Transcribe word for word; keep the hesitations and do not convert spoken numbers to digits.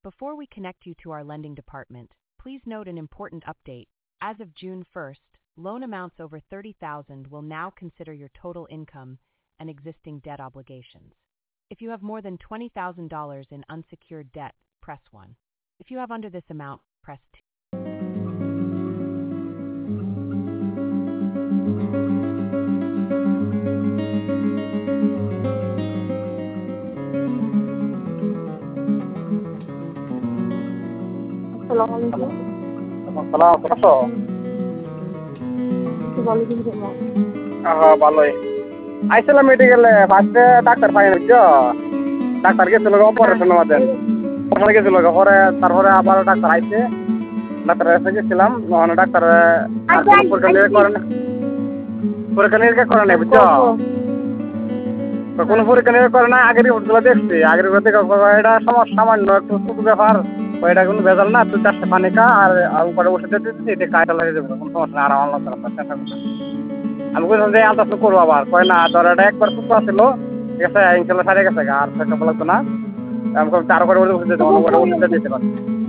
Before we connect you to our lending department, please note an important update. As of June first, loan amounts over thirty thousand will now consider your total income and existing debt obligations. If you have more than twenty thousand dollars in unsecured debt, press one. If you have under this amount, press two. সালাম কেমন ভালোই আইছিলাম মেডিকেলে ফার্স্টে doctor পাই বুঝছো doctor গেছিল operation আমাদের ওখানে গেছিল পরে তারপরে আবার ডাক্তার আইছে ডাক্তার এসে গেছিলাম ওখানে ডাক্তার পরীক্ষা নিরীক্ষা করে না পরীক্ষা নিরীক্ষা করে নাই বুঝছো কোনো পরীক্ষা নিরীক্ষা করে না আগের রিপোর্টগুলো দেখছি আগের রিপোর্ট দেখে এটা সমস্যা সামান্য একটু ছোট ব্যাপার ওইটা কোনো ভেজাল না তুই চারটে পানি খা আর উপরে ওষুধ দিতেছি এটা কাজটা লাগিয়ে দেবো কোনো সমস্যা না আর আমার লাগবে আমি বলছিলাম যে আলট্রাসাউন্ড করবো আবার কয় না ধর এটা একবার সুস্থ ছিল ঠিক আছে ইনশাল্লাহ সারিয়ে গেছে আর চেকআপ লাগতো না আমি চার করে ওষুধ দিতে অন্য করে ওষুধ দিতে পারি